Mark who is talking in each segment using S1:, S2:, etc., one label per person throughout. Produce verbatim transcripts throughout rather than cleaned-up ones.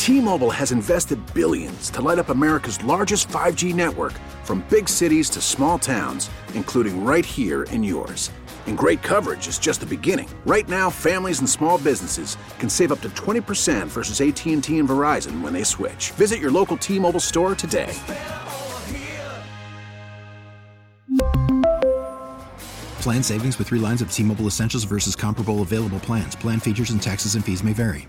S1: T-Mobile has invested billions to light up America's largest five G network, from big cities to small towns, including right here in yours. And great coverage is just the beginning. Right now, families and small businesses can save up to twenty percent versus A T and T and Verizon when they switch. Visit your local T-Mobile store today.
S2: Plan savings with three lines of T-Mobile Essentials versus comparable available plans. Plan features and taxes and fees may vary.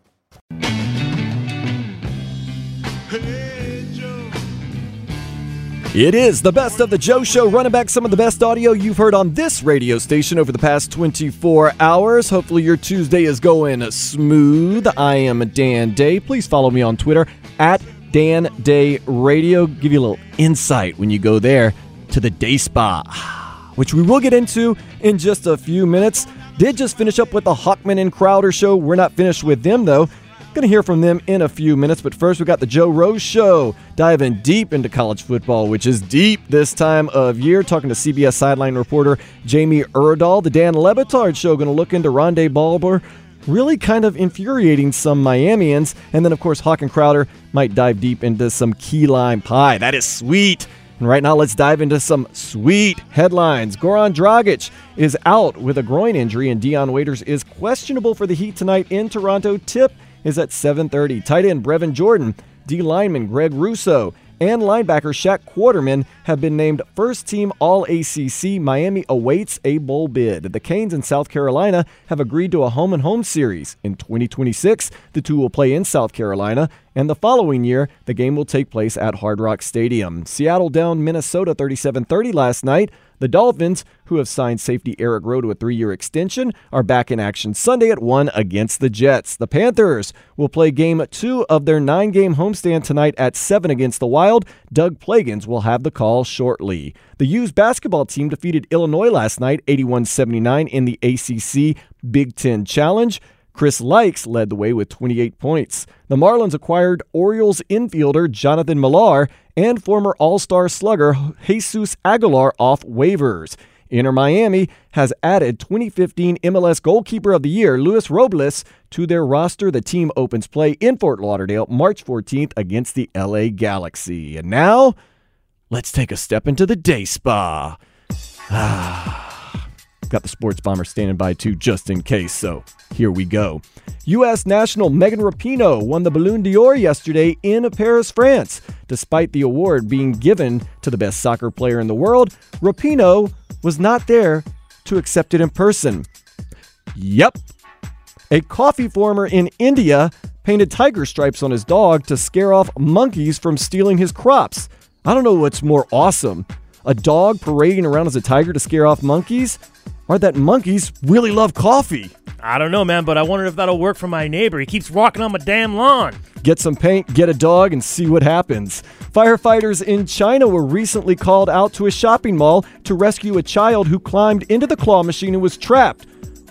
S3: It is the Best of the Joe Show, running back some of the best audio you've heard on this radio station over the past twenty-four hours. Hopefully your Tuesday is going smooth. I am Dan Day. Please follow me on Twitter at Dan Day Radio. Give you a little insight when you go there to the Day Spa, which we will get into in just a few minutes. Did just finish up with the Hockman and Crowder show. We're not finished with them, though. Going to hear from them in a few minutes, but first we got the Joe Rose Show, diving deep into college football, which is deep this time of year. Talking to C B S sideline reporter Jamie Erdahl. The Dan Le Batard Show going to look into Rondé Barber, really kind of infuriating some Miamians. And then, of course, Hawk and Crowder might dive deep into some key lime pie. That is sweet. And right now, let's dive into some sweet headlines. Goran Dragic is out with a groin injury, and Dion Waiters is questionable for the Heat tonight in Toronto. Tip is at seven thirty. Tight end Brevin Jordan, D lineman Greg Russo, and linebacker Shaq Quarterman have been named first-team All A C C. Miami awaits a bowl bid. The Canes and South Carolina have agreed to a home-and-home series. In twenty twenty-six, the two will play in South Carolina, and the following year, the game will take place at Hard Rock Stadium. Seattle down Minnesota thirty-seven thirty last night. The Dolphins, who have signed safety Eric Rowe to a three-year extension, are back in action Sunday at one against the Jets. The Panthers will play game two of their nine-game homestand tonight at seven against the Wild. Doug Plagans will have the call shortly. The U's basketball team defeated Illinois last night, eighty-one seventy-nine, in the A C C Big Ten Challenge. Chris Likes led the way with twenty-eight points. The Marlins acquired Orioles infielder Jonathan Millar and former All-Star slugger Jesus Aguilar off waivers. Inter Miami has added twenty fifteen M L S Goalkeeper of the Year Luis Robles to their roster. The team opens play in Fort Lauderdale March fourteenth against the L A Galaxy. And now, let's take a step into the Day Spa. Ah. Got the Sports Bomber standing by too, just in case, so here we go. U S national Megan Rapinoe won the Ballon d'Or yesterday in Paris, France. Despite the award being given to the best soccer player in the world, Rapinoe was not there to accept it in person. Yep. A coffee farmer in India painted tiger stripes on his dog to scare off monkeys from stealing his crops. I don't know what's more awesome. A dog parading around as a tiger to scare off monkeys? Or that monkeys really love coffee?
S4: I don't know, man, but I wonder if that'll work for my neighbor. He keeps walking on my damn lawn.
S3: Get some paint, get a dog, and see what happens. Firefighters in China were recently called out to a shopping mall to rescue a child who climbed into the claw machine and was trapped.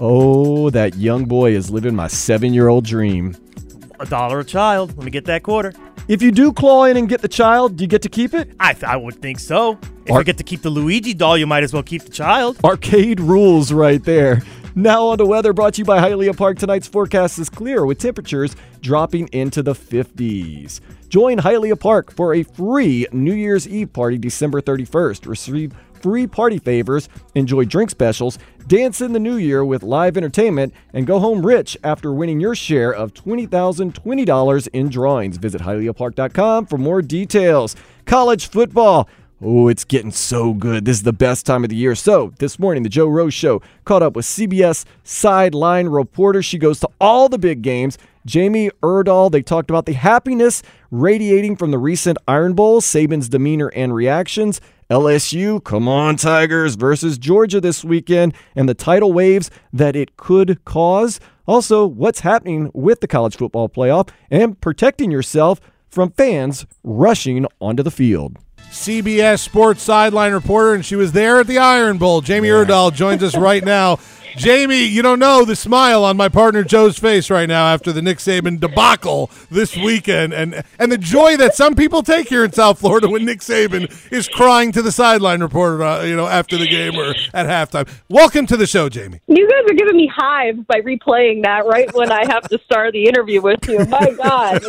S3: Oh, that young boy is living my seven-year-old dream.
S4: A dollar a child. Let me get that quarter.
S3: If you do claw in and get the child, do you get to keep it?
S4: I th- I would think so. If
S3: Ar-
S4: you get to keep the Luigi doll, you might as well keep the child.
S3: Arcade rules right there. Now on to weather, brought to you by Hialeah Park. Tonight's forecast is clear with temperatures dropping into the fifties. Join Hialeah Park for a free New Year's Eve party December thirty-first. Receive free party favors, enjoy drink specials, dance in the new year with live entertainment, and go home rich after winning your share of twenty thousand twenty dollars in drawings. Visit Hialeah Park dot com for more details. College football. Oh, it's getting so good. This is the best time of the year. So, this morning, the Joe Rose Show caught up with C B S sideline reporter. She goes to all the big games. Jamie Erdahl, they talked about the happiness radiating from the recent Iron Bowl, Saban's demeanor and reactions, L S U, come on Tigers, versus Georgia this weekend, and the tidal waves that it could cause. Also, what's happening with the college football playoff and protecting yourself from fans rushing onto the field.
S5: C B S Sports sideline reporter, and she was there at the Iron Bowl. Jamie yeah. Erdahl joins us right now. Jamie, you don't know the smile on my partner Joe's face right now after the Nick Saban debacle this weekend, and and the joy that some people take here in South Florida when Nick Saban is crying to the sideline reporter, uh, you know, after the game or at halftime. Welcome to the show, Jamie.
S6: You guys are giving me hives by replaying that right when I have to start the interview with you. My God, is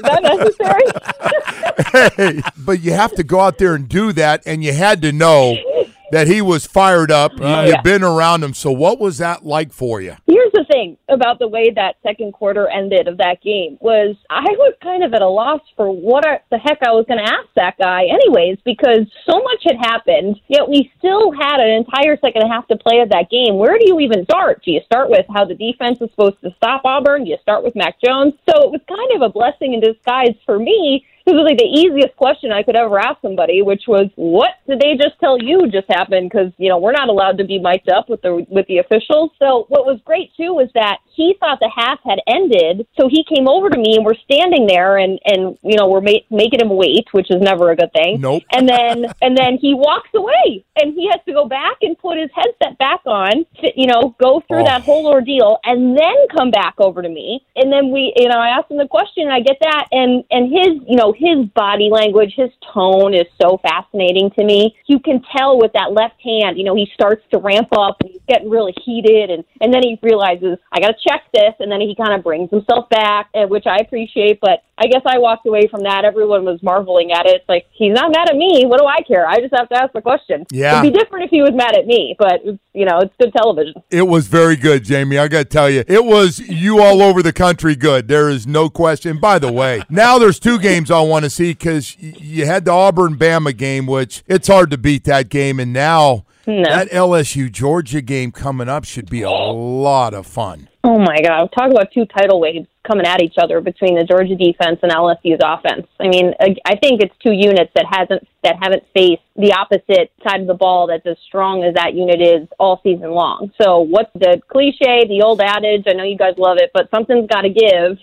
S6: that necessary?
S7: Hey, but you have to go out there and do that, and you had to know that he was fired up.
S5: Right.
S7: You've been around him. So what was that like for you?
S6: Here's the thing about the way that second quarter ended of that game was I was kind of at a loss for what I, the heck I was going to ask that guy anyways, because so much had happened, yet we still had an entire second half to play of that game. Where do you even start? Do you start with how the defense is supposed to stop Auburn? Do you start with Mac Jones? So it was kind of a blessing in disguise for me. It was like the easiest question I could ever ask somebody, which was, what did they just tell you just happened? Because, you know, we're not allowed to be mic'd up with the with the officials. So what was great, too, was that he thought the half had ended. So he came over to me and we're standing there and, and you know, we're ma- making him wait, which is never a good thing.
S7: Nope.
S6: And then and then he walks away and he has to go back and put his headset back on, to, you know, go through
S7: Oh.
S6: that whole ordeal and then come back over to me. And then we, you know, I asked him the question and I get that. And, and his, you know, his body language, his tone is so fascinating to me. You can tell with that left hand, you know, he starts to ramp up and he's getting really heated. And, and then he realizes, I got to check this. And then he kind of brings himself back, which I appreciate. But I guess I walked away from that. Everyone was marveling at it. It's like, he's not mad at me. What do I care? I just have to ask the question.
S7: Yeah.
S6: It'd be different if he was mad at me, but, it's, you know, it's good television.
S7: It was very good, Jamie. I got to tell you, it was you all over the country good. There is no question. By the way, now there's two games I want to see because you had the Auburn-Bama game, which it's hard to beat that game, and now
S6: No.
S7: that L S U-Georgia game coming up should be a lot of fun.
S6: Oh, my God. Talk about two tidal waves coming at each other between the Georgia defense and L S U's offense. I mean, I think it's two units that hasn't that haven't faced the opposite side of the ball that's as strong as that unit is all season long. So what's the cliche, the old adage? I know you guys love it, but something's got to give.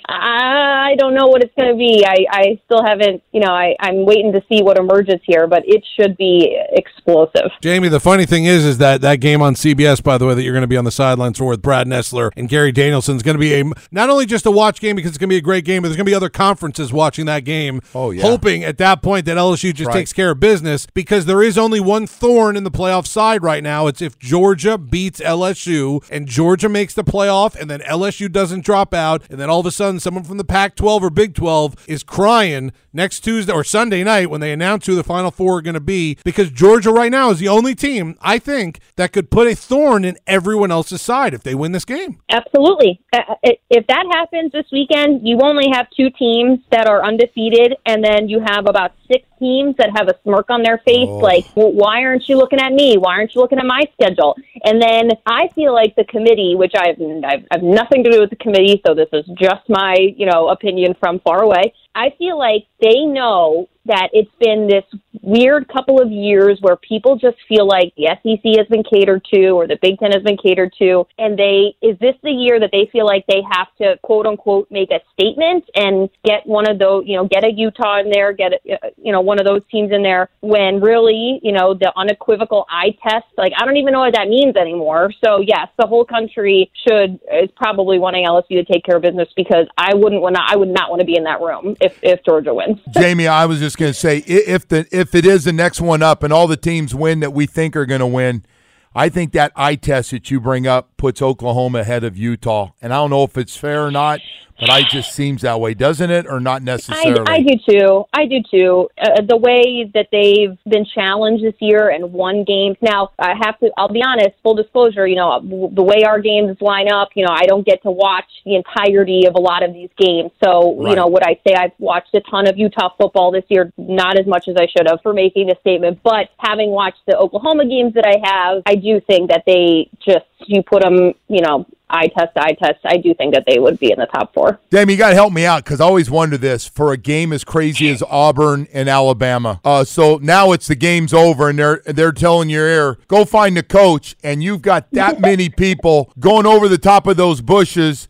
S6: I don't know what it's going to be. I, I still haven't, you know, I, I'm waiting to see what emerges here, but it should be explosive.
S5: Jamie, the funny thing is, is that that game on C B S, by the way, that you're going to be on the sidelines for with Brad Nessler and Gary Danielson is going to be a not only just a watch game because it's going to be a great game, but there's going to be other conferences watching that game.
S7: Oh, yeah.
S5: Hoping at that point that L S U just
S7: Right.
S5: takes care of business because there is only one thorn in the playoff side right now. It's if Georgia beats L S U and Georgia makes the playoff and then L S U doesn't drop out and then all of a sudden someone from the Pac twelve or Big twelve is crying next Tuesday or Sunday night when they announce who the Final Four are going to be, because Georgia right now is the only team, I think, that could put a thorn in everyone else's side if they win this game.
S6: Absolutely. Uh, If that happens this weekend, you only have two teams that are undefeated, and then you have about six teams that have a smirk on their face,
S7: Oh.
S6: like, well, why aren't you looking at me? Why aren't you looking at my schedule? And then I feel like the committee, which I've, I've, I've nothing to do with the committee, so this is just my, you know, opinion from far away. I feel like they know that it's been this weird couple of years where people just feel like the S E C has been catered to or the Big Ten has been catered to, and they is this the year that they feel like they have to quote unquote make a statement and get one of those, you know, get a Utah in there, get a, you know, one of those teams in there, when really, you know, the unequivocal eye test, like, I don't even know what that means anymore. So yes, the whole country should is probably wanting L S U to take care of business, because I wouldn't want to, I would not want to be in that room if, if Georgia wins.
S7: Jamie, I was just going to say, i- if the if it is the next one up and all the teams win that we think are going to win, I think that eye test that you bring up puts Oklahoma ahead of Utah. And I don't know if it's fair or not, but it just seems that way, doesn't it, or not necessarily?
S6: I, I do too. I do too. Uh, the way that they've been challenged this year and won games. Now, I have to, I'll be honest, full disclosure, you know, the way our games line up, you know, I don't get to watch the entirety of a lot of these games. So,
S7: Right.
S6: you know, would I say I've watched a ton of Utah football this year? Not as much as I should have for making a statement. But having watched the Oklahoma games that I have, I do think that they just, you put them, you know, eye test, eye test, I do think that they would be in the top four.
S7: Jamie, you got to help me out, because I always wonder this, for a game as crazy as Auburn and Alabama. Uh, so now it's the game's over, and they're they're telling your ear, go find the coach, and you've got that many people going over the top of those bushes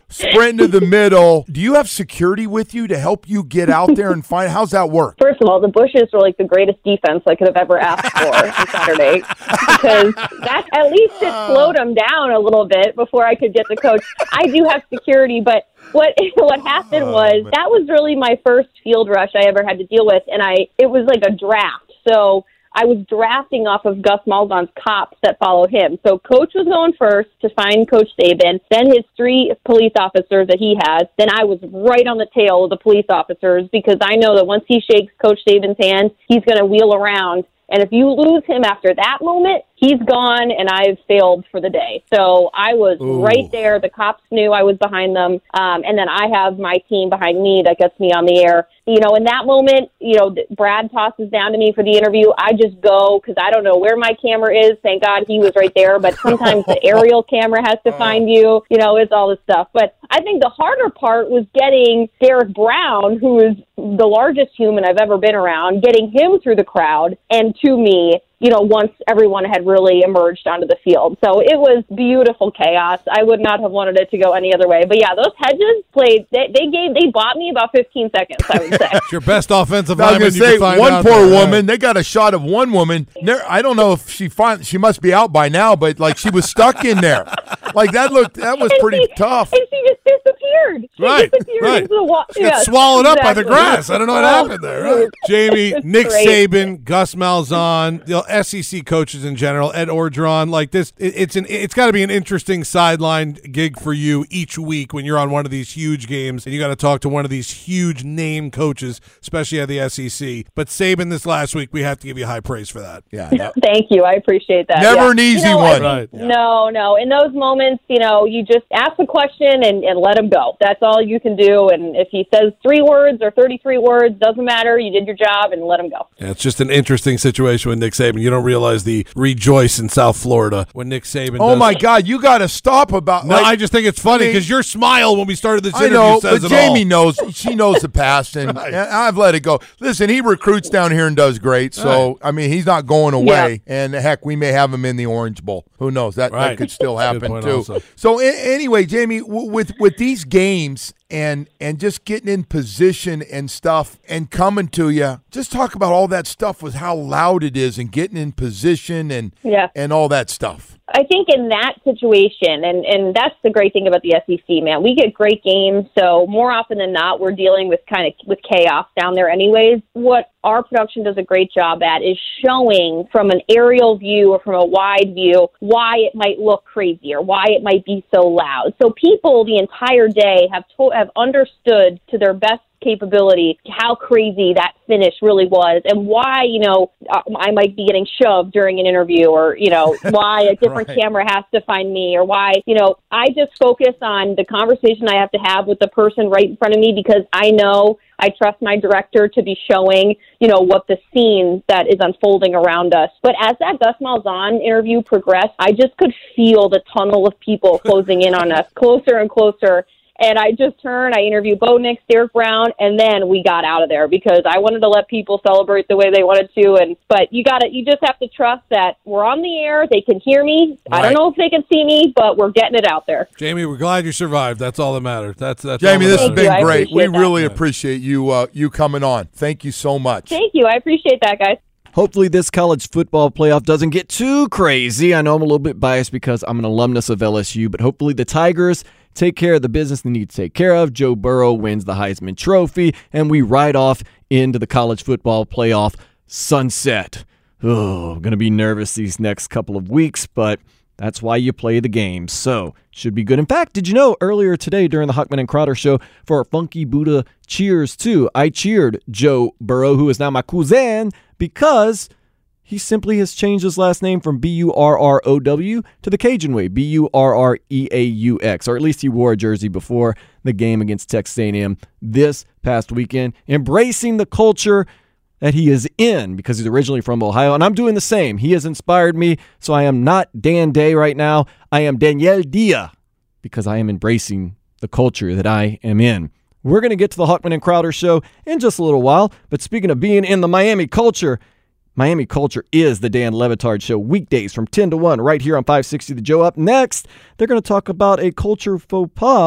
S7: sprint to the middle. Do you have security with you to help you get out there and find? How's that work?
S6: First of all, the Bushes were like the greatest defense I could have ever asked for on Saturday, because that at least it slowed them down a little bit before I could get the coach. I do have security, but what what happened was that was really my first field rush I ever had to deal with, and I it was like a draft. So I was drafting off of Gus Malzahn's cops that follow him. So Coach was going first to find Coach Saban, then his three police officers that he has. Then I was right on the tail of the police officers, because I know that once he shakes Coach Saban's hand, he's going to wheel around. And if you lose him after that moment, he's gone, and I've failed for the day. So I was
S7: Ooh.
S6: right there. The cops knew I was behind them. Um, and then I have my team behind me that gets me on the air. You know, in that moment, you know, Brad tosses down to me for the interview. I just go, because I don't know where my camera is. Thank God he was right there. But sometimes the aerial camera has to find you. You know, it's all this stuff. But I think the harder part was getting Derek Brown, who is the largest human I've ever been around, getting him through the crowd and to me, you know, once everyone had really emerged onto the field. So it was beautiful chaos. I would not have wanted it to go any other way. But yeah, those Hedges played, they, they gave, they bought me about fifteen seconds, I would say.
S5: It's your best offensive
S7: I was
S5: lineman
S7: going to
S5: you
S7: say,
S5: can find
S7: one
S5: out
S7: poor
S5: there,
S7: woman,
S5: right?
S7: they got a shot of one woman. There, I don't know if she find, she must be out by now, but like she was stuck in there. Like that looked, that was
S6: And
S7: pretty
S6: she-
S7: tough.
S6: And she just disappeared. She
S5: Right,
S6: disappeared
S5: right.
S6: into the wa-
S5: She got
S6: yeah,
S5: swallowed up by the
S6: exactly.
S5: grass. I don't know what
S6: Oh,
S5: happened there. Right? Jamie,
S6: It's
S5: Nick
S6: great.
S5: Saban, Gus Malzahn, the S E C coaches in general, Ed Orgeron, like this, it, it's an it's got to be an interesting sideline gig for you each week when you're on one of these huge games and you got to talk to one of these huge name coaches, especially at the S E C. But Saban this last week, we have to give you high praise for that.
S7: Yeah. no.
S6: Thank you. I appreciate that.
S7: Never
S6: Yeah.
S7: an easy
S6: You know, I
S7: one.
S6: think-
S5: Right.
S6: No, no. In those moments, you know, you just ask the question and, and let him go. That's all you can do. And if he says three words or thirty-three words, doesn't matter. You did your job and let him go.
S5: Yeah, it's just an interesting situation with Nick Saban. You don't realize the rejoice in South Florida when Nick Saban
S7: Oh
S5: does
S7: my God, you got to stop about.
S5: No,
S7: like,
S5: I just think it's funny
S7: I mean-
S5: because your smile when we started this
S7: I
S5: interview
S7: know,
S5: says
S7: but
S5: it all.
S7: Jamie knows. She knows the past, and,
S5: Right.
S7: and I've let it go. Listen, he recruits down here and does great. So I mean, he's not going away. And heck, we may have him in the Orange Bowl. Who knows? That
S5: Right.
S7: that could still
S5: Good
S7: happen
S5: point
S7: too.
S5: also.
S7: So a- anyway, Jamie, w- with with these games and and just getting in position and stuff and coming to you, just talk about all that stuff with how loud it is and getting in position and
S6: Yeah.
S7: and all that stuff.
S6: I think in that situation, and, and that's the great thing about the S E C, man, we get great games. So more often than not, we're dealing with kind of with chaos down there anyways. What our production does a great job at is showing from an aerial view or from a wide view why it might look crazy or why it might be so loud. So people the entire day have to- have understood to their best capability how crazy that finish really was and why, you know, I might be getting shoved during an interview or, you know, why a different
S7: Right.
S6: camera has to find me or why, you know, I just focus on the conversation I have to have with the person right in front of me because I know I trust my director to be showing, you know, what the scene that is unfolding around us. But as that Gus Malzahn interview progressed, I just could feel the tunnel of people closing in on us closer and closer. And I just turned, I interviewed Bo Nix, Derek Brown, and then we got out of there because I wanted to let people celebrate the way they wanted to. And but you got to, you just have to trust that we're on the air. They can hear me. I
S5: Right.
S6: don't know if they can see me, but we're getting it out there.
S5: Jamie, we're glad you survived. That's all that matters. That's that's
S7: Jamie,
S5: all
S7: this
S5: that
S7: has
S6: Thank you.
S7: been
S6: I
S7: great. We
S6: appreciate that.
S7: really appreciate you uh, you coming on. Thank you so much.
S6: Thank you. I appreciate that, guys.
S3: Hopefully this college football playoff doesn't get too crazy. I know I'm a little bit biased because I'm an alumnus of L S U, but hopefully the Tigers take care of the business they need to take care of. Joe Burrow wins the Heisman Trophy, and we ride off into the college football playoff sunset. Oh, I'm going to be nervous these next couple of weeks, but that's why you play the game. So, should be good. In fact, did you know earlier today during the Huckman and Crowder show for our Funky Buddha Cheers too, I cheered Joe Burrow, who is now my cousin, because he simply has changed his last name from B U R R O W to the Cajun way, B U R R E A U X, or at least he wore a jersey before the game against Texas A and M this past weekend, embracing the culture that he is in because he's originally from Ohio, and I'm doing the same. He has inspired me, so I am not Dan Day right now. I am Danielle Dia because I am embracing the culture that I am in. We're going to get to the Huckman and Crowder show in just a little while, but speaking of being in the Miami culture, Miami Culture is the Dan Le Batard Show, weekdays from ten to one right here on five sixty The Joe. Up next, they're going to talk about a culture faux pas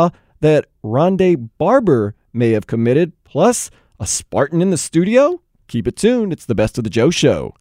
S3: that Rondé Barber may have committed, plus a Spartan in the studio? Keep it tuned. It's the Best of the Joe Show.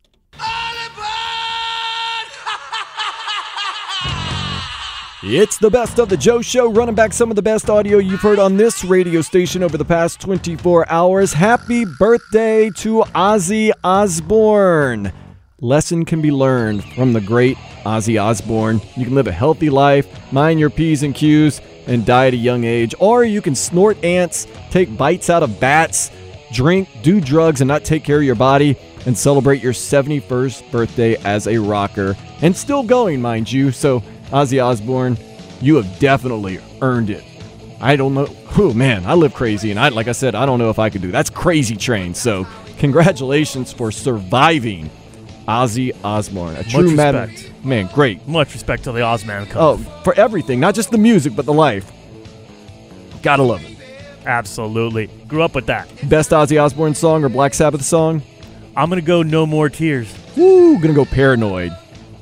S3: It's the Best of the Joe Show, running back some of the best audio you've heard on this radio station over the past twenty-four hours. Happy birthday to Ozzy Osbourne. Lesson can be learned from the great Ozzy Osbourne. You can live a healthy life, mind your P's and Q's, and die at a young age. Or you can snort ants, take bites out of bats, drink, do drugs, and not take care of your body, and celebrate your seventy-first birthday as a rocker. And still going, mind you. So, Ozzy Osbourne, you have definitely earned it. I don't know. Oh, man, I live crazy, and I, like I said, I don't know if I could do that. That's Crazy Train. So, congratulations for surviving Ozzy Osbourne. A true
S4: Much
S3: man.
S4: respect.
S3: Man, great.
S4: Much respect to the Ozman.
S3: Oh, for everything, not just the music, but the life. Gotta love it.
S4: Absolutely. Grew up with that.
S3: Best Ozzy Osbourne song or Black Sabbath song?
S4: I'm going to go No More Tears.
S3: Woo, gonna go Paranoid.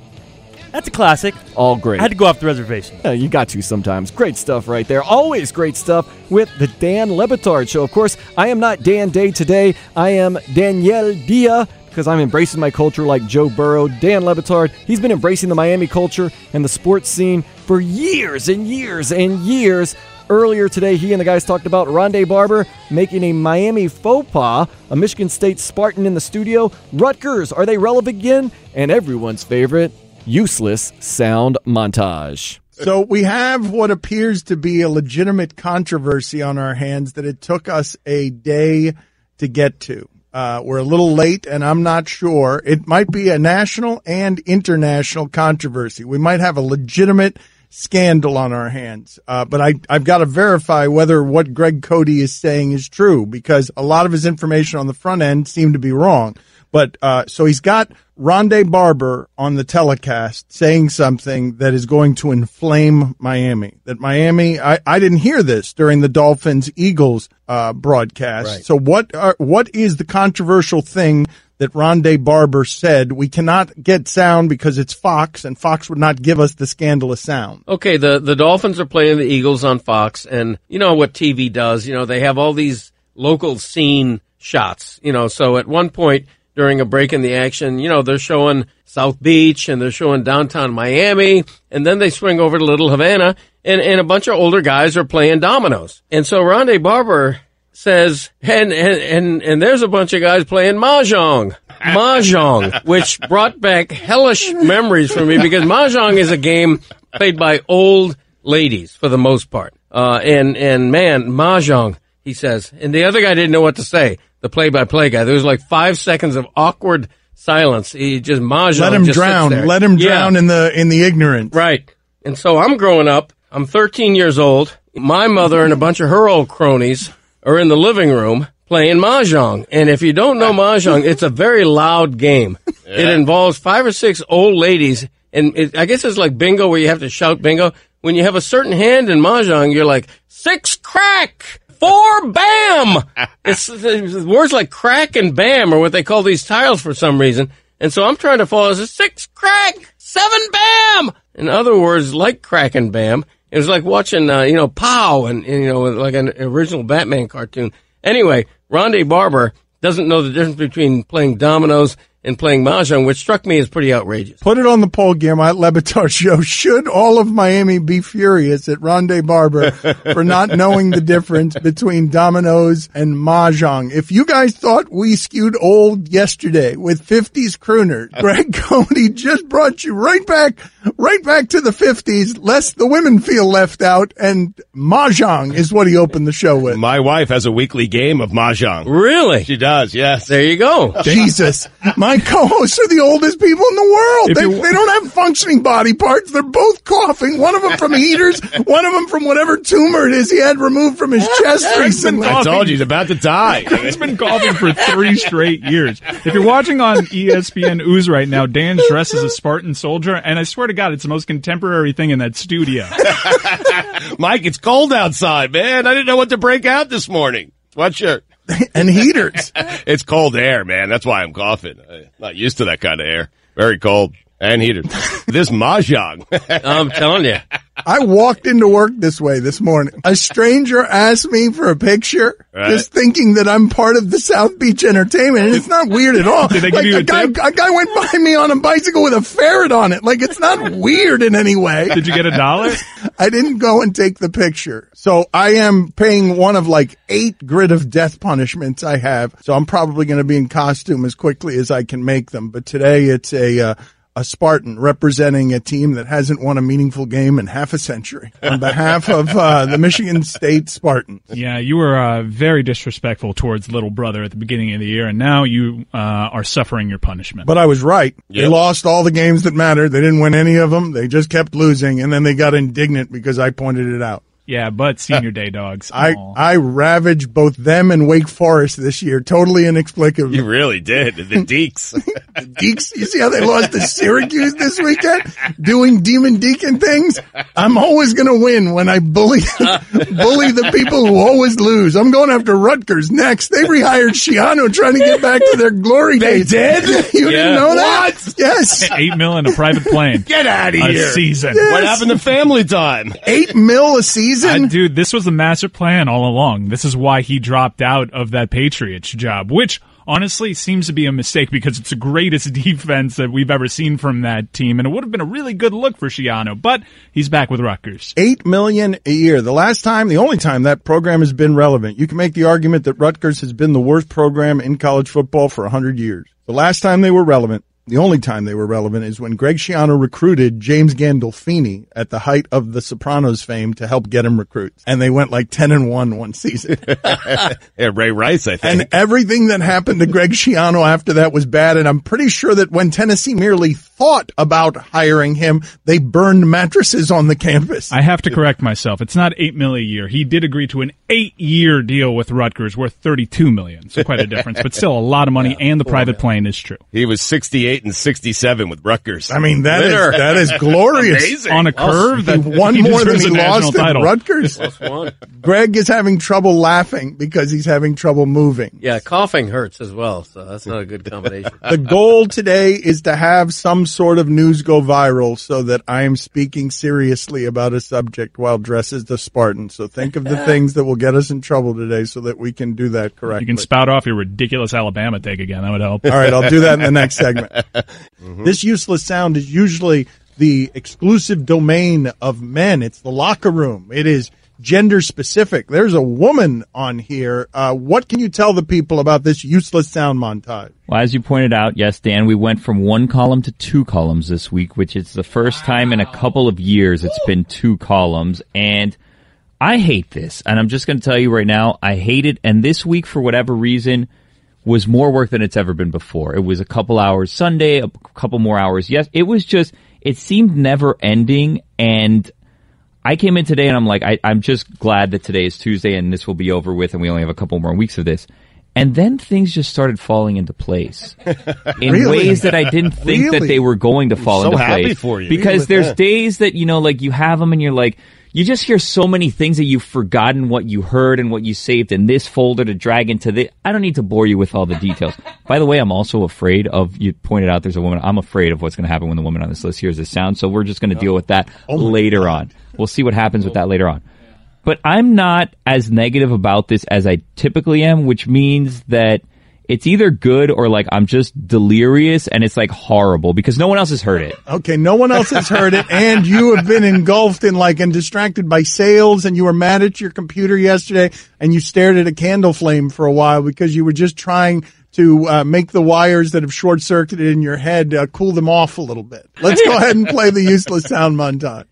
S4: That's a classic.
S3: All great.
S4: I had to go off the reservation.
S3: Yeah, you got to sometimes. Great stuff right there. Always great stuff with the Dan Le Batard Show. Of course, I am not Dan Day today. I am Daniel Dia because I'm embracing my culture like Joe Burrow. Dan Le Batard, he's been embracing the Miami culture and the sports scene for years and years and years. Earlier today, he and the guys talked about Rondé Barber making a Miami faux pas, a Michigan State Spartan in the studio. Rutgers, are they relevant again? And everyone's favorite, useless sound montage.
S8: So we have what appears to be a legitimate controversy on our hands that it took us a day to get to. Uh, we're a little late, and I'm not sure. It might be a national and international controversy. We might have a legitimate scandal on our hands. Uh, but I, I've got to verify whether what Greg Cody is saying is true, because a lot of his information on the front end seemed to be wrong. But uh, so he's got Rondé Barber on the telecast saying something that is going to inflame Miami. That Miami, I, I didn't hear this during the Dolphins-Eagles uh, broadcast. Right. So what are, what is the controversial thing that Rondé Barber said? We cannot get sound because it's Fox, and Fox would not give us the scandalous sound.
S9: Okay, the, the Dolphins are playing the Eagles on Fox, and you know what T V does. You know, they have all these local scene shots. You know, so at one point during a break in the action, you know, they're showing South Beach and they're showing downtown Miami, and then they swing over to Little Havana, and, and a bunch of older guys are playing dominoes. And so Rondé Barber says, and, and, and, and there's a bunch of guys playing Mahjong. Mahjong, which brought back hellish memories for me, because Mahjong is a game played by old ladies for the most part. Uh, and, and man, Mahjong, he says. And the other guy didn't know what to say, the play-by-play guy. There was like five seconds of awkward silence. He just Mahjong.
S8: Let him
S9: just
S8: drown.
S9: sits there.
S8: Let him
S9: Yeah.
S8: drown in the, in the ignorance.
S9: Right. And so I'm growing up. I'm thirteen years old. My mother and a bunch of her old cronies are in the living room playing Mahjong. And if you don't know Mahjong, it's a very loud game. Yeah. It involves five or six old ladies. And it, I guess it's like bingo, where you have to shout bingo. When you have a certain hand in Mahjong, you're like, six crack, four bam. It's, it's words like crack and bam are what they call these tiles for some reason. And so I'm trying to follow. It's six crack, seven bam. In other words, like crack and bam. It was like watching, uh, you know, Pow, and, and, you know, like an original Batman cartoon. Anyway, Rondé Barber doesn't know the difference between playing dominoes and playing Mahjong, which struck me as pretty outrageous.
S8: Put it on the poll, Guillermo, at Le Batard Show. Should all of Miami be furious at Rondé Barber for not knowing the difference between dominoes and Mahjong? If you guys thought we skewed old yesterday with fifties crooners, Greg Cody just brought you right back, right back to the fifties, lest the women feel left out, and Mahjong is what he opened the show with.
S10: My wife has a weekly game of Mahjong.
S9: Really?
S10: She does, yes.
S9: There you go.
S8: Jesus. My co-hosts are the oldest people in the world. They, you, they don't have functioning body parts. They're both coughing. One of them from heaters, one of them from whatever tumor it is he had removed from his chest recently.
S10: I told you, he's about to die.
S11: He's been coughing for three straight years. If you're watching on E S P N Ooze right now, Dan's dressed as a Spartan soldier, and I swear to God, it's the most contemporary thing in that studio.
S10: Mike, it's cold outside, man. I didn't know what to break out this morning. Sweatshirt.
S8: And heaters.
S10: It's cold air, man. That's why I'm coughing. I'm not used to that kind of air. Very cold. And heater. This mahjong.
S9: I'm telling you.
S8: I walked into work this way this morning. A stranger asked me for a picture,
S10: right.
S8: just thinking that I'm part of the South Beach Entertainment, and it's not weird at all.
S11: Did they give
S8: like
S11: you
S8: a,
S11: a
S8: guy,
S11: tip?
S8: a guy went by me on a bicycle with a ferret on it. Like, it's not weird in any way.
S11: Did you get a dollar?
S8: I didn't go and take the picture. So I am paying one of like eight grid of death punishments I have. So I'm probably going to be in costume as quickly as I can make them. But today it's a, uh, a Spartan representing a team that hasn't won a meaningful game in half a century on behalf of uh, the Michigan State Spartans.
S11: Yeah, you were uh, very disrespectful towards little brother at the beginning of the year, and now you uh, are suffering your punishment.
S8: But I was right.
S10: Yep.
S8: They lost all the games that mattered. They didn't win any of them. They just kept losing, and then they got indignant because I pointed it out.
S11: Yeah, but senior day dogs.
S8: I,
S11: Aw.
S8: I ravaged both them and Wake Forest this year, totally inexplicably.
S10: You really did. The Deeks.
S8: The Deeks, you see how they lost to Syracuse this weekend? Doing Demon Deacon things? I'm always going to win when I bully bully the people who always lose. I'm going after Rutgers next. They rehired Schiano trying to get back to their glory days.
S10: They did?
S8: You
S10: Yeah.
S8: didn't know that?
S10: What?
S8: Yes.
S11: Eight mil in a private plane.
S10: Get out of
S11: a
S10: here.
S11: season.
S10: What happened to family time?
S8: Eight mil a season?
S11: Uh, dude, this was the master plan all along. This is why he dropped out of that Patriots job, which honestly seems to be a mistake because it's the greatest defense that we've ever seen from that team, and it would have been a really good look for Schiano, but he's back with Rutgers.
S8: Eight million a year. The last time, the only time that program has been relevant. You can make the argument that Rutgers has been the worst program in college football for a hundred years. The last time they were relevant, the only time they were relevant is when Greg Schiano recruited James Gandolfini at the height of the Sopranos fame to help get him recruits. And they went like ten and one one season.
S10: Yeah, Ray Rice, I think.
S8: And everything that happened to Greg Schiano after that was bad. And I'm pretty sure that when Tennessee merely thought about hiring him, they burned mattresses on the campus.
S11: I have to correct myself. It's not eight mil a year. He did agree to an eight-year deal with Rutgers worth thirty-two million. So quite a difference, but still a lot of money. Yeah, and the private plane is true.
S10: He was sixty-eight and sixty-seven with Rutgers.
S8: I mean, that is
S10: Winner.
S8: that is glorious.
S10: Amazing.
S11: On a curve,
S8: He
S11: that
S8: won
S11: he
S8: more than
S11: deserves
S8: he
S11: a national
S8: lost at
S11: title.
S8: Rutgers.
S9: Plus one.
S8: Greg is having trouble laughing because he's having trouble moving.
S9: Yeah, coughing hurts as well, so that's not a good combination.
S8: The goal today is to have some sort of news go viral so that I am speaking seriously about a subject while dressed as the Spartan. So think of the things that will get us in trouble today so that we can do that correctly.
S11: You can spout off your ridiculous Alabama take again. That would help.
S8: All right, I'll do that in the next segment. Mm-hmm. This useless sound is usually the exclusive domain of men. It's the locker room. It is gender specific. There's a woman on here. Uh, what can you tell the people about this useless sound montage?
S12: Well, as you pointed out, yes, Dan, we went from one column to two columns this week, which is the first time in a couple of years it's been two columns. And I hate this. And I'm just going to tell you right now, I hate it. And this week, for whatever reason, was more work than it's ever been before. It was a couple hours Sunday, a couple more hours. Yes, it was just, it seemed never ending. And I came in today and I'm like, I, I'm just glad that today is Tuesday and this will be over with and we only have a couple more weeks of this. And then things just started falling into place in
S8: Really?
S12: ways that I didn't think
S8: Really?
S12: that they were going to fall
S10: so
S12: into
S10: happy
S12: place.
S10: for you.
S12: Because
S10: With
S12: there's
S10: that.
S12: days that, you know, like you have them and you're like, you just hear so many things that you've forgotten what you heard and what you saved in this folder to drag into the. I don't need to bore you with all the details. By the way, I'm also afraid of, you pointed out there's a woman, I'm afraid of what's going to happen when the woman on this list hears this sound, so we're just going to deal with that
S8: Oh
S12: later on. We'll see what happens with that later on. But I'm not as negative about this as I typically am, which means that it's either good or like I'm just delirious and it's like horrible because no one else has heard it.
S8: Okay, no one else has heard it, and you have been engulfed in like and distracted by sales, and you were mad at your computer yesterday, and you stared at a candle flame for a while because you were just trying to uh, make the wires that have short-circuited in your head uh, cool them off a little bit. Let's go ahead and play the useless sound montage.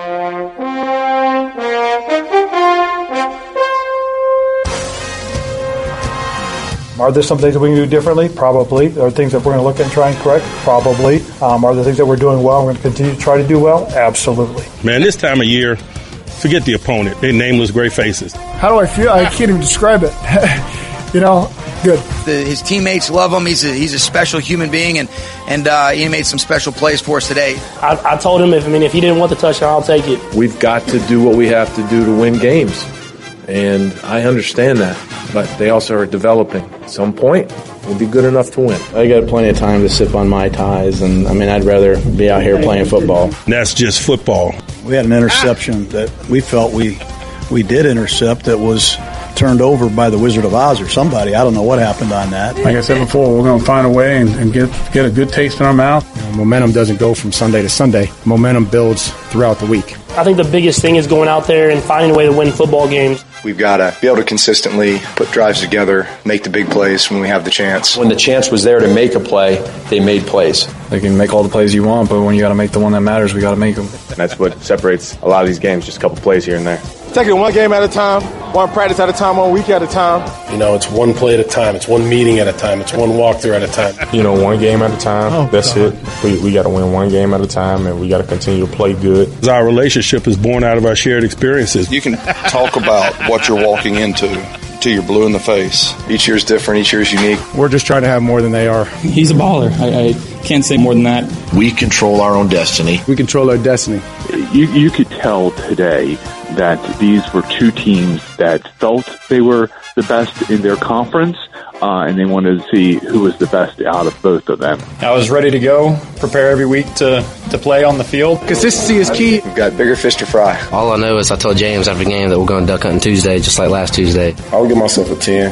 S13: Are there some things that we can do differently? Probably. Are there things that we're going to look at and try and correct? Probably. Um, are there things that we're doing well and we're going to continue to try to do well? Absolutely.
S14: Man, this time of year, forget the opponent. They're nameless gray faces.
S13: How do I feel? I can't even describe it. You know, good.
S15: The, his teammates love him. He's a, he's a special human being, and and uh, he made some special plays for us today.
S16: I, I told him, if I mean, if he didn't want the touchdown, I'll take it.
S17: We've got to do what we have to do to win games, and I understand that. but they also are developing. At some point, we'll be good enough to win.
S18: I got plenty of time to sip on Mai Tais, and I mean, I'd rather be out here playing football.
S14: That's just football.
S19: We had an interception that we felt we we did intercept that was turned over by the Wizard of Oz or somebody. I don't know what happened on that.
S13: Like I said before, we're going to find a way and, and get get a good taste in our mouth.
S20: You know, momentum doesn't go from Sunday to Sunday. Momentum builds throughout the week.
S16: I think the biggest thing is going out there and finding a way to win football games.
S21: We've got to be able to consistently put drives together, make the big plays when we have the chance.
S22: When the chance was there to make a play, they made plays.
S23: They can make all the plays you want, but when you got to make the one that matters, we got to make them.
S24: And that's what separates a lot of these games, just a couple plays here and there.
S25: Take it one game at a time, one practice at a time, one week at a time.
S26: You know, it's one play at a time. It's one meeting at a time. It's one walkthrough at a time.
S24: You know, one game at a time. Oh, that's God. it. We, we got to win one game at a time, and we got to continue to play good.
S14: Our relationship is born out of our shared experiences.
S21: You can talk about what you're walking into till you're blue in the face. Each year's different. Each year's unique.
S20: We're just trying to have more than they are.
S27: He's a baller. I, I can't say more than that.
S28: We control our own destiny.
S20: We control our destiny.
S29: You, you could tell today that these were two teams that felt they were the best in their conference, uh, and they wanted to see who was the best out of both of them.
S11: I was ready to go, prepare every week to, to play on the field.
S20: Consistency is key.
S21: We've got bigger fish to fry.
S30: All I know is I told James after the game that we're going to duck hunting Tuesday, just like last Tuesday.
S24: I would give myself a ten,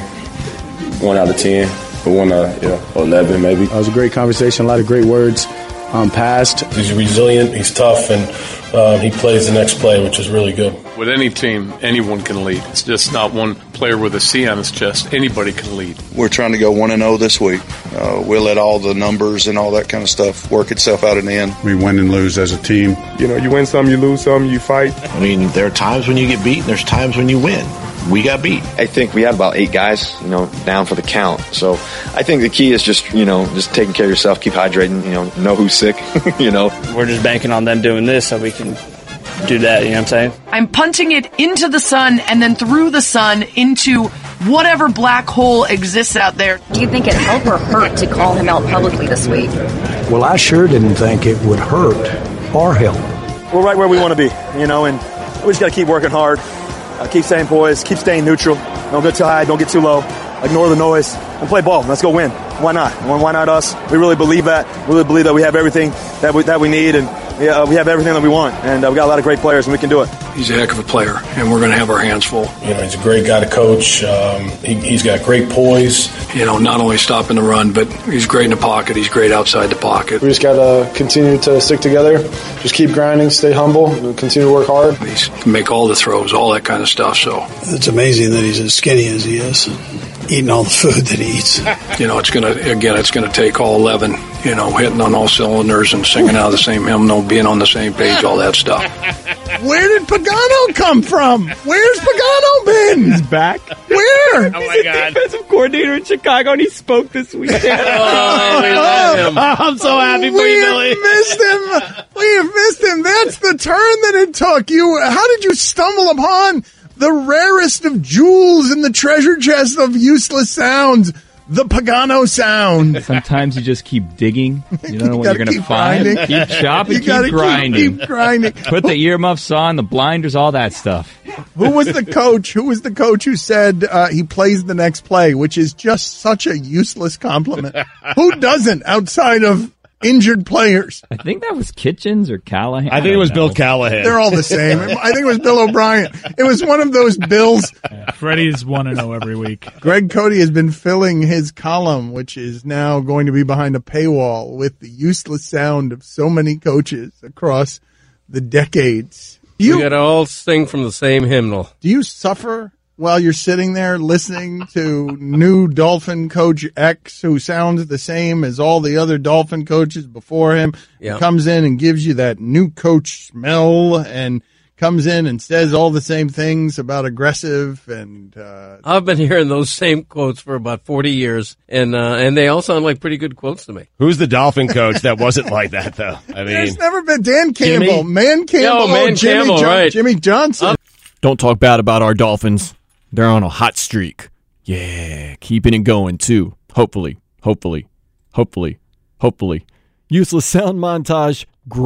S24: one out of ten, but one uh, yeah, eleven maybe.
S20: It was a great conversation, a lot of great words um, passed.
S26: He's resilient, he's tough, and uh, he plays the next play, which is really good.
S31: With any team, anyone can lead. It's just not one player with a C on his chest. Anybody can lead.
S21: We're trying to go one and oh this week. Uh, we'll let all the numbers and all that kind of stuff work itself out in the end.
S26: We win and lose as a team.
S24: You know, you win some, you lose some, you fight.
S28: I mean, there are times when you get beat, and there's times when you win. We got beat.
S21: I think we had about eight guys, you know, down for the count. So I think the key is just, you know, just taking care of yourself, keep hydrating, you know, know who's sick, you know.
S27: We're just banking on them doing this so we can do that, you know what I'm saying?
S31: I'm punting it into the sun and then through the sun into whatever black hole exists out there.
S32: Do you think it helped or hurt to call him out publicly this week?
S19: Well, I sure didn't think it would hurt or help.
S33: We're right where we want to be, you know, and we just got to keep working hard. Uh, keep staying poised, keep staying neutral. Don't get too high, don't get too low. Ignore the noise and play ball. Let's go win. Why not? Why not us? We really believe that. We really believe that we have everything that we, that we need, and we, uh, we have everything that we want. And uh, we got a lot of great players, and we can do it.
S26: He's a heck of a player, and we're going to have our hands full. You know, he's a great guy to coach. Um, he, he's got great poise. You know, not only stopping the run, but he's great in the pocket. He's great outside the pocket.
S20: We just got to continue to stick together, just keep grinding, stay humble, continue to work hard.
S26: He can make all the throws, all that kind of stuff. So
S19: it's amazing that he's as skinny as he is, eating all the food that he eats.
S26: You know, it's going to, again, it's going to take all eleven, you know, hitting on all cylinders and singing out of the same hymnal, being on the same page, all that stuff.
S8: Where did Pagano come from? Where's Pagano been?
S3: He's back.
S8: Where?
S3: Oh, my God. Defensive coordinator in Chicago, and he spoke this weekend.
S8: oh, we love him.
S3: I'm so happy for
S8: we
S3: you, Billy.
S8: We missed him. We have missed him. That's the turn that it took. You. How did you stumble upon the rarest of jewels in the treasure chest of useless sounds? The Pagano sound.
S12: Sometimes you just keep digging. You don't know
S8: you
S12: what you're going to find.
S8: Grinding.
S12: Keep chopping,
S8: you
S12: keep grinding.
S8: Keep, keep grinding.
S12: Put the earmuffs on, the blinders, all that stuff.
S8: Who was the coach? Who was the coach who said uh, he plays the next play, which is just such a useless compliment? Who doesn't outside of injured players?
S12: I think that was Kitchens or Callahan.
S10: I think it was Bill Callahan.
S8: They're all the same. I think it was Bill O'Brien. It was one of those Bills.
S11: Yeah, Freddie's one and oh every week.
S8: Greg Cody has been filling his column, which is now going to be behind a paywall, with the useless sound of so many coaches across the decades.
S9: You, we got to all sing from the same hymnal.
S8: Do you suffer while you're sitting there listening to new Dolphin coach X, who sounds the same as all the other Dolphin coaches before him,
S9: yep.
S8: comes in and gives you that new coach smell and comes in and says all the same things about aggressive and uh
S9: I've been hearing those same quotes for about forty years, and uh, and they all sound like pretty good quotes to me.
S10: Who's the Dolphin coach that wasn't like that, though? I mean,
S8: there's never been Dan Campbell,
S9: Jimmy?
S8: Man Campbell,
S9: Yo, Man
S8: oh, Jimmy,
S9: Campbell,
S8: jo-
S9: right.
S8: Jimmy Johnson.
S9: Uh,
S3: Don't talk bad about our Dolphins. They're on a hot streak. Yeah, keeping it going, too. Hopefully, hopefully, hopefully, hopefully. Useless sound montage, great.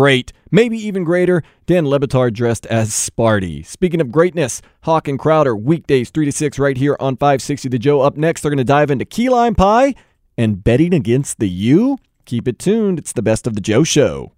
S3: Maybe even greater, Dan Le Batard dressed as Sparty. Speaking of greatness, Hawk and Crowder, weekdays three to six right here on five sixty The Joe. Up next, they're going to dive into key lime pie and betting against the U. Keep it tuned. It's the Best of the Joe Show.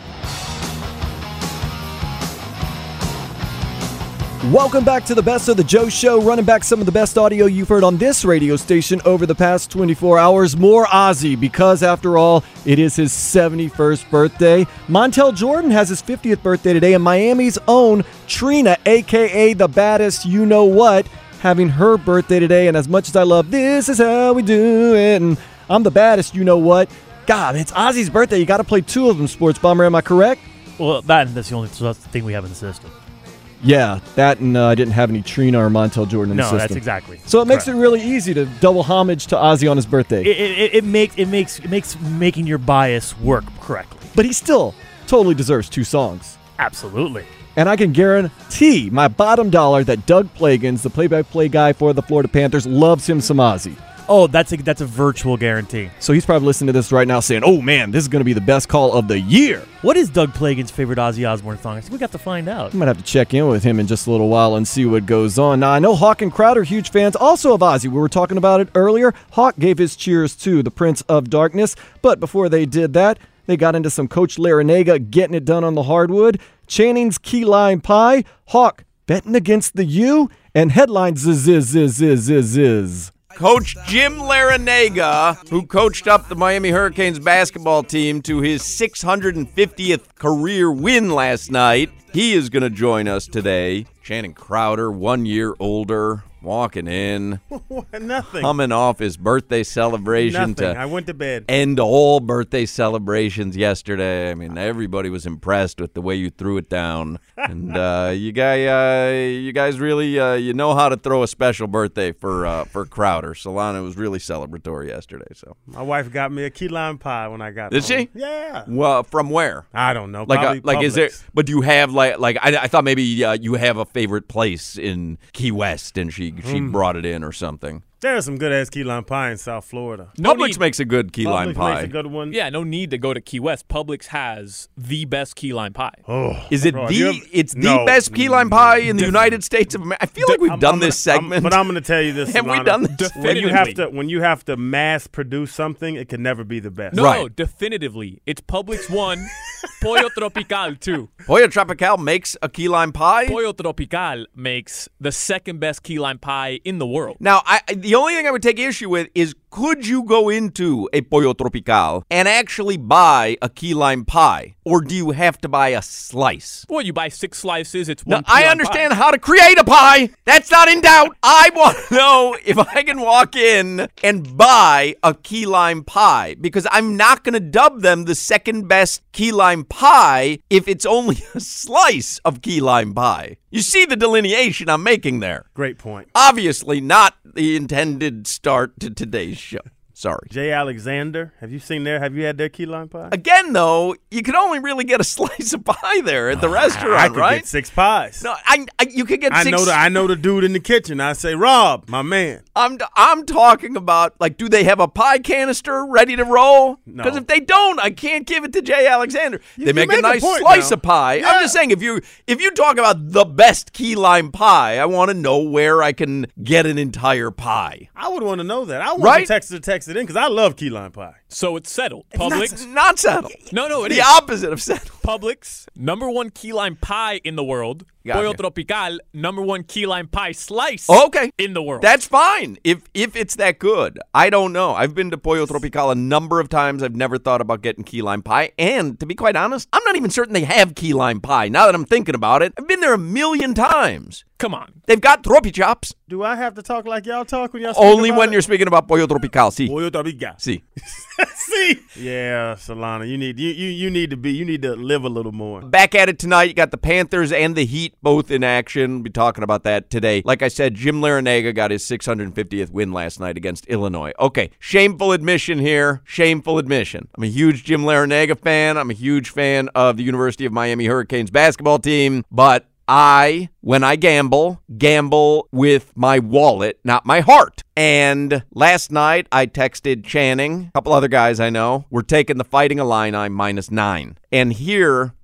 S3: Welcome back to the Best of the Joe Show, running back some of the best audio you've heard on this radio station over the past twenty-four hours. More Ozzy, because after all, it is his seventy-first birthday. Montel Jordan has his fiftieth birthday today, and Miami's own Trina, a k a the baddest you-know-what, having her birthday today. And as much as I love This Is How We Do It, and I'm the baddest you-know-what, God, it's Ozzy's birthday. You got to play two of them, Sports Bomber. Am I correct?
S1: Well, that and that's the only thing we have in the system.
S3: Yeah, that and uh, I didn't have any Trina or Montel Jordan in
S1: no,
S3: the system.
S1: No, that's exactly.
S3: So it makes correct. It really easy to double homage to Ozzy on his birthday.
S1: It, it, it makes it makes it makes making your bias work correctly.
S3: But he still totally deserves two songs.
S1: Absolutely.
S3: And I can guarantee my bottom dollar that Doug Plagans, the play-by-play guy for the Florida Panthers, loves him some Ozzy.
S1: Oh, that's a that's a virtual guarantee.
S3: So he's probably listening to this right now saying, oh man, this is going to be the best call of the year.
S1: What is Doug Plagans' favorite Ozzy Osbourne song? I think we got to find out.
S3: I might have to check in with him in just a little while and see what goes on. Now, I know Hawk and Crowder are huge fans also of Ozzy. We were talking about it earlier. Hawk gave his cheers to the Prince of Darkness. But before they did that, they got into some Coach Larrañaga getting it done on the hardwood. Channing's key lime pie. Hawk betting against the U. And headlines ziz, ziz, ziz, ziz, ziz, ziz.
S10: Coach Jim Larrañaga, who coached up the Miami Hurricanes basketball team to his six hundred fiftieth career win last night, he is going to join us today. Channing Crowder, one year older, walking in.
S2: Nothing.
S10: Coming off his birthday celebration.
S2: Nothing.
S10: To
S2: I went to bed.
S10: End all birthday celebrations yesterday. I mean, everybody was impressed with the way you threw it down. And uh, you guys, uh, you guys really, uh, you know how to throw a special birthday for uh, for Crowder. Solana was really celebratory yesterday. So
S2: my wife got me a key lime pie when I got
S10: Did
S2: home.
S10: she?
S2: Yeah.
S10: Well, from where?
S2: I don't know.
S10: Like,
S2: Probably
S10: a, like,
S2: Publix.
S10: is there? But do you have like, like I, I thought maybe uh, you have a favorite place in Key West, and she she
S2: Mm.
S10: brought it in or something.
S2: There's some good ass key lime pie in South Florida.
S10: No Publix need, makes a good key
S2: Publix
S10: lime pie.
S2: Makes a good one.
S4: Yeah, no need to go to Key West. Publix has the best key lime pie.
S2: Oh,
S10: is it
S2: bro,
S10: the?
S2: ever,
S10: it's the
S2: no,
S10: best key lime pie in the United States of America. I feel like we've
S2: I'm,
S10: done
S2: I'm
S10: this
S2: gonna,
S10: segment,
S2: I'm, but I'm going to tell you this.
S10: Have
S2: Solana.
S10: we done this?
S2: When you have to, when you have to mass produce something, it can never be the best.
S4: No,
S10: right.
S4: no, definitively, it's Publix one, Pollo Tropical two.
S10: Pollo Tropical makes a key lime pie.
S4: Pollo Tropical makes the second best key lime pie in the world.
S10: Now, I, the only thing I would take issue with is, could you go into a Pollo Tropical and actually buy a key lime pie, or do you have to buy a slice?
S4: Well, you buy six slices. It's one.
S10: Now, I understand how to create a pie. That's not in doubt. I want to know if I can walk in and buy a key lime pie, because I'm not going to dub them the second best key lime pie if it's only a slice of key lime pie. You see the delineation I'm making there.
S2: Great point.
S10: Obviously not the intended start to today's show. Sorry.
S2: Jay Alexander, have you seen their, have you had their key lime pie?
S10: Again, though, you can only really get a slice of pie there at the restaurant,
S2: I could
S10: right?
S2: get six pies.
S10: No, I, I you could get
S2: I
S10: six.
S2: know the, I know the dude in the kitchen. I say, Rob, my man.
S10: I'm I'm talking about, like, do they have a pie canister ready to roll?
S2: No.
S10: Because if they don't, I can't give it to Jay Alexander.
S2: You-
S10: they
S2: you
S10: make,
S2: make
S10: a
S2: a
S10: nice
S2: point
S10: slice
S2: now.
S10: of pie.
S2: Yeah.
S10: I'm just saying, if you if you talk about the best key lime pie, I want to know where I can get an entire pie.
S2: I would want to know that. I want
S10: Right?
S2: to text to text it in because I love key lime pie.
S4: So it's settled.
S10: It's
S4: Publix.
S10: not, not settled.
S4: No, no, it
S10: the
S4: is.
S10: opposite of settled.
S4: Publix, number one key lime pie in the world.
S10: Gotcha.
S4: Pollo Tropical, number one key lime pie slice
S10: Okay.
S4: in the world.
S10: That's fine if if it's that good. I don't know. I've been to Pollo Tropical a number of times. I've never thought about getting key lime pie. And to be quite honest, I'm not even certain they have key lime pie. Now that I'm thinking about it, I've been there a million times.
S4: Come on.
S10: They've got Tropi Chops.
S2: Do I have to talk like y'all talk when y'all speak
S10: Only
S2: about
S10: when
S2: it?
S10: you're speaking about Pollo Tropical. See.
S2: Pollo Tropical.
S10: See.
S2: See? Yeah, Solana, you need you, you you need to be you need to live a little more.
S10: Back at it tonight. You got the Panthers and the Heat both in action. We'll be talking about that today. Like I said, Jim Larrañaga got his six hundred fiftieth win last night against Illinois. Okay, shameful admission here. Shameful admission. I'm a huge Jim Larrañaga fan. I'm a huge fan of the University of Miami Hurricanes basketball team, but I, when I gamble, gamble with my wallet, not my heart. And last night, I texted Channing, a couple other guys I know, we're taking the Fighting Illini minus nine. And here,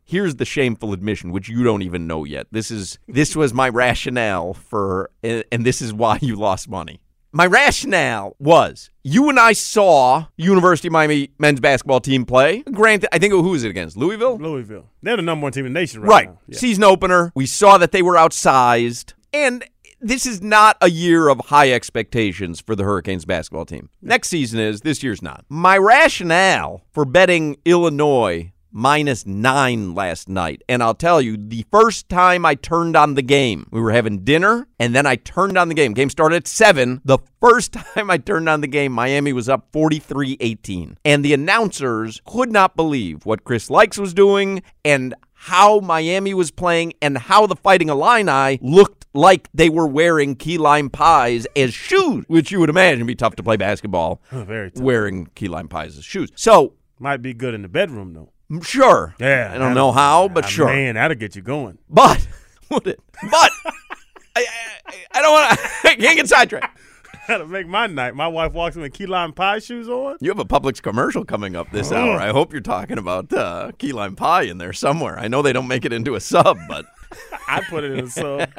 S10: here's the shameful admission, which you don't even know yet. This is this was my rationale for, and this is why you lost money. My rationale was you and I saw University of Miami men's basketball team play. Granted, I think who was it against? Louisville?
S2: Louisville. They're the number one team in the nation right,
S10: right.
S2: now. Yeah.
S10: Season opener. We saw that they were outsized. And this is not a year of high expectations for the Hurricanes basketball team. Next season is. This year's not. My rationale for betting Illinois minus nine last night. And I'll tell you, the first time I turned on the game, we were having dinner, and then I turned on the game. Game started at seven. The first time I turned on the game, Miami was up forty-three eighteen. And the announcers could not believe what Chris Likes was doing and how Miami was playing and how the Fighting Illini looked like they were wearing key lime pies as shoes, which you would imagine would be tough to play basketball
S2: oh, very tough. Wearing
S10: key lime pies as shoes. So
S2: might be good in the bedroom, though.
S10: Sure.
S2: Yeah.
S10: I don't know how, but
S2: ah,
S10: sure.
S2: Man, that'll get you going.
S10: But, would it? But, I, I, I don't want to, I can't get sidetracked.
S2: That'll make my night. My wife walks in with key lime pie shoes on.
S10: You have a Publix commercial coming up this hour. I hope you're talking about uh, key lime pie in there somewhere. I know they don't make it into a sub, but.
S2: I put it in a sub.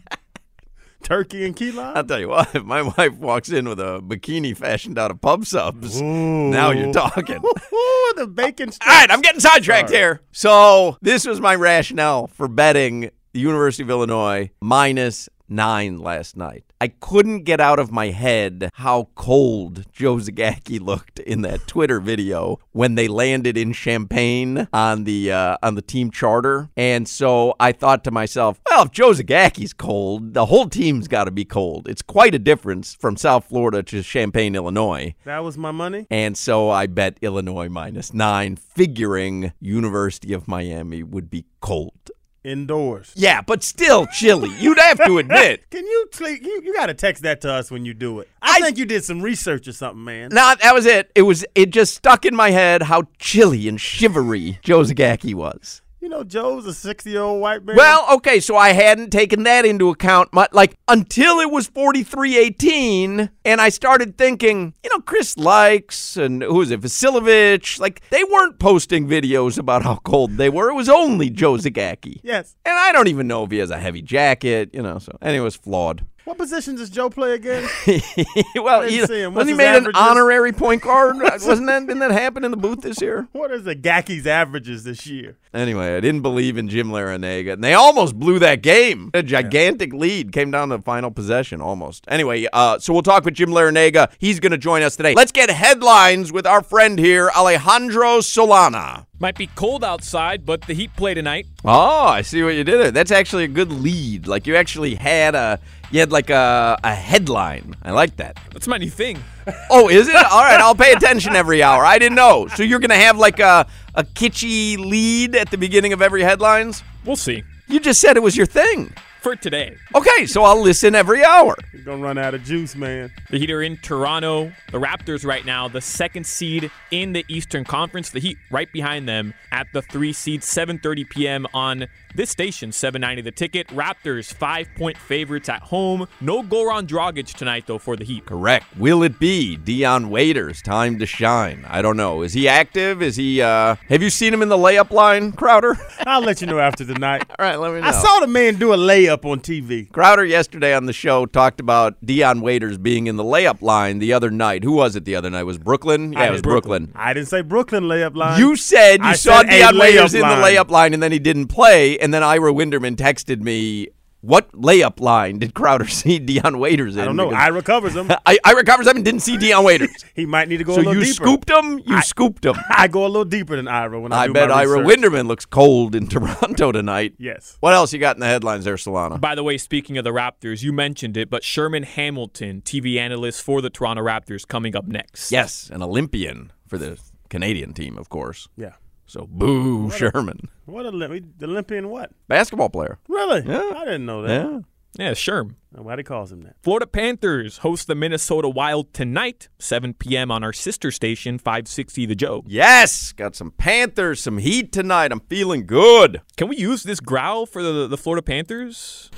S2: Turkey and key lime?
S10: I'll tell you what, if my wife walks in with a bikini fashioned out of pub subs, Ooh. Now you're talking.
S2: Ooh, the bacon strips.
S10: All right, I'm getting sidetracked Sorry. here. So this was my rationale for betting the University of Illinois minus nine last night. I couldn't get out of my head how cold Joe Zagacki looked in that Twitter video when they landed in Champaign on the uh, on the team charter. And so I thought to myself, well, if Joe Zagacki's cold, the whole team's got to be cold. It's quite a difference from South Florida to Champaign, Illinois.
S2: That was my money.
S10: And so I bet Illinois minus nine, figuring University of Miami would be cold.
S2: Indoors.
S10: Yeah, but still chilly. You'd have to admit.
S2: Can you, you you got to text that to us when you do it. I, I think you did some research or something, man.
S10: No, that was it. It was it just stuck in my head how chilly and shivery Joe Zagacki was.
S2: You know, Joe's a sixty-year-old white man.
S10: Well, okay, so I hadn't taken that into account, my, like, until it was forty-three eighteen, and I started thinking, you know, Chris Likes and, who is it, Vasilovich, like, they weren't posting videos about how cold they were. It was only Joe Zagacki.
S2: Yes.
S10: And I don't even know if he has a heavy jacket, you know, so, anyway, it was flawed.
S2: What position does Joe play again?
S10: well, he, wasn't he made
S2: averages?
S10: An honorary point guard? Wasn't that, didn't that happen in the booth this year?
S2: What is the Gacki's averages this year?
S10: Anyway, I didn't believe in Jim Larrañaga, and they almost blew that game. A gigantic yeah. lead came down to the final possession, almost. Anyway, uh, so we'll talk with Jim Larrañaga. He's going to join us today. Let's get headlines with our friend here, Alejandro Solana.
S4: Might be cold outside, but the Heat play tonight.
S10: Oh, I see what you did there. That's actually a good lead. Like, you actually had a, you had like a, a headline. I like that.
S4: That's my new thing.
S10: Oh, is it? All right, I'll pay attention every hour. I didn't know. So you're going to have like a, a kitschy lead at the beginning of every headlines?
S4: We'll see.
S10: You just said it was your thing.
S4: For today.
S10: Okay, so I'll listen every hour.
S2: You're going to run out of juice, man.
S4: The Heat are in Toronto. The Raptors right now, the second seed in the Eastern Conference. The Heat right behind them at the three seed, seven thirty p.m. on this station, seven ninety The Ticket. Raptors, five-point favorites at home. No Goran Dragic tonight, though, for the Heat.
S10: Correct. Will it be Dion Waiters' time to shine? I don't know. Is he active? Is he, uh, have you seen him in the layup line, Crowder?
S2: I'll let you know after the night.
S10: All right, let me know.
S2: I saw the man do a layup on T V.
S10: Crowder yesterday on the show talked about Dion Waiters being in the layup line the other night. Who was it the other night? Was Brooklyn? Yeah,
S2: I
S10: it was Brooklyn.
S2: Brooklyn. I didn't say Brooklyn layup line.
S10: You said you
S2: I
S10: saw
S2: said
S10: Dion Waiters in
S2: line.
S10: the layup line and then he didn't play, and then Ira Winderman texted me, what layup line did Crowder see Dion Waiters in?
S2: I don't know. Ira covers him.
S10: I, Ira covers him and didn't see Dion Waiters.
S2: He might need to go
S10: so
S2: a little
S10: you
S2: deeper.
S10: scooped him? You
S2: I,
S10: scooped him.
S2: I go a little deeper than Ira when I,
S10: I
S2: do
S10: bet
S2: my
S10: Ira
S2: research.
S10: Winderman looks cold in Toronto tonight.
S2: Yes.
S10: What else you got in the headlines there, Solana?
S4: By the way, speaking of the Raptors, you mentioned it, but Sherman Hamilton, T V analyst for the Toronto Raptors, coming up next.
S10: Yes, an Olympian for the Canadian team, of course.
S2: Yeah.
S10: So, boo,
S2: what
S10: Sherman.
S2: A, what a Olympian what?
S10: Basketball player.
S2: Really?
S10: Yeah.
S2: I didn't know that.
S10: Yeah.
S4: Yeah, Sherm.
S2: Why he calls him that?
S4: Florida Panthers host the Minnesota Wild tonight, seven p.m. on our sister station, five sixty The Joe.
S10: Yes! Got some Panthers, some heat tonight. I'm feeling good.
S4: Can we use this growl for the, the Florida Panthers?